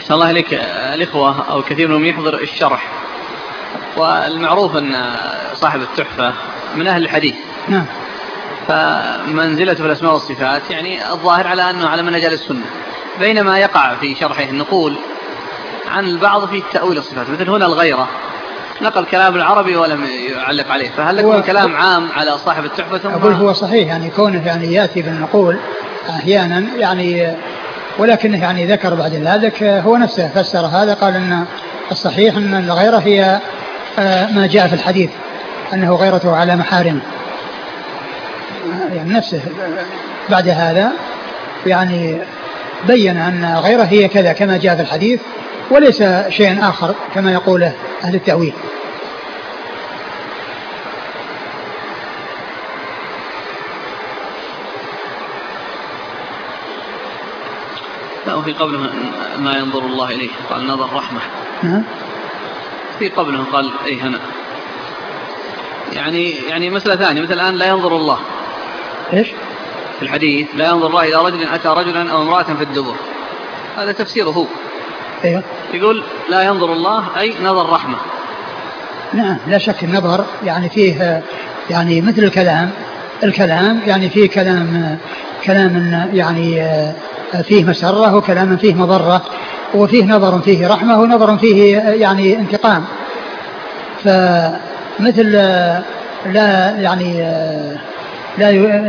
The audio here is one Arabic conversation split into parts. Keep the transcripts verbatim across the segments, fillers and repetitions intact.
أحسن الله إليك. الإخوة أو كثير منهم يحضر الشرح، والمعروف أن صاحب التحفة من أهل الحديث. نعم. فمنزلته في الأسماء والصفات يعني الظاهر على أنه على منهج السنة، بينما يقع في شرحه النقول عن البعض في تأويل الصفات، مثل هنا الغيرة نقل كلام العربي ولم يعلق عليه، فهل لكم كلام عام على صاحب التحفة؟ ثم أقول هو صحيح يعني كونه يعني يأتي بالنقول أحيانا يعني، ولكنه يعني ذكر بعد ذلك هو نفسه فسر هذا، قال أن الصحيح أن الغيرة هي ما جاء في الحديث أنه غيرته على محارمه، يعني نفسه بعد هذا يعني بين أن غيره هي كذا كما جاء في الحديث، وليس شيء آخر كما يقوله أهل التأويل. لا، وفي قبله ما ينظر الله إليه قال نظر رحمة. نعم. في قبله قال أي هنا يعني يعني مسألة ثانية، مثل الآن لا ينظر الله إيش في الحديث، لا ينظر الله إلى رجل أتى رجلا أو امرأة في الدبر، هذا تفسيره هو. أيوه. يقول لا ينظر الله أي نظر رحمة. نعم لا شك النظر يعني فيه يعني مثل الكلام، الكلام يعني فيه كلام كلام يعني فيه مسرة وكلام فيه مضرة، وفيه نظر فيه رحمة ونظر فيه يعني انتقام. فمثل لا يعني لا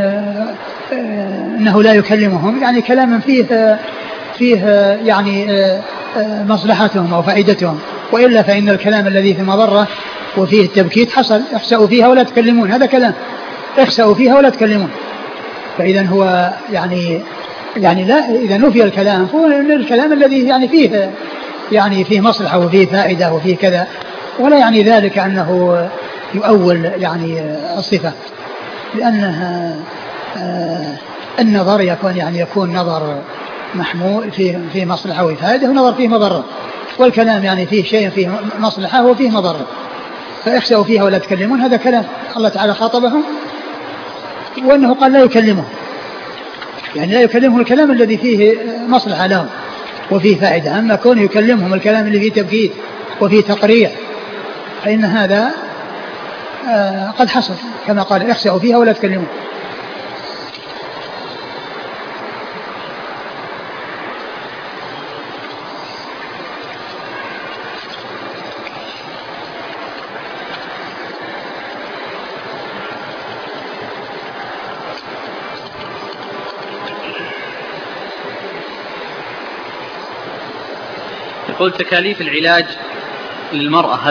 انه لا يكلمهم يعني كلام فيه فيه يعني مصلحتهم او فائدتهم، والا فان الكلام الذي في مضرة وفيه التبكيت حصل اخسأوا فيها ولا تكلمون، هذا كلام اخسأوا فيها ولا تكلمون. فاذا هو يعني يعني لا، اذا نفي الكلام فهو الكلام الذي يعني فيه يعني فيه مصلحة وفيه فائدة وفيه كذا، ولا يعني ذلك أنه يؤول يعني الصفة، لأنها النظر يكون يعني يكون نظر محمول فيه فيه مصلحة وفائدة، ونظر فيه مضرة، والكلام يعني فيه شيء فيه مصلحة وفيه مضرة، فاخسأوا فيها ولا تكلمون هذا كلام الله تعالى خاطبهم، وأنه قال لا يكلمهم يعني لا يكلمهم الكلام الذي فيه مصلحة لهم وفيه فائدة. أما كونه يكلمهم الكلام اللي فيه تبكيت وفيه تقريع فإن هذا آه قد حصل كما قال اخسأوا فيها ولا تكلمون. يقول تكاليف العلاج للمرأة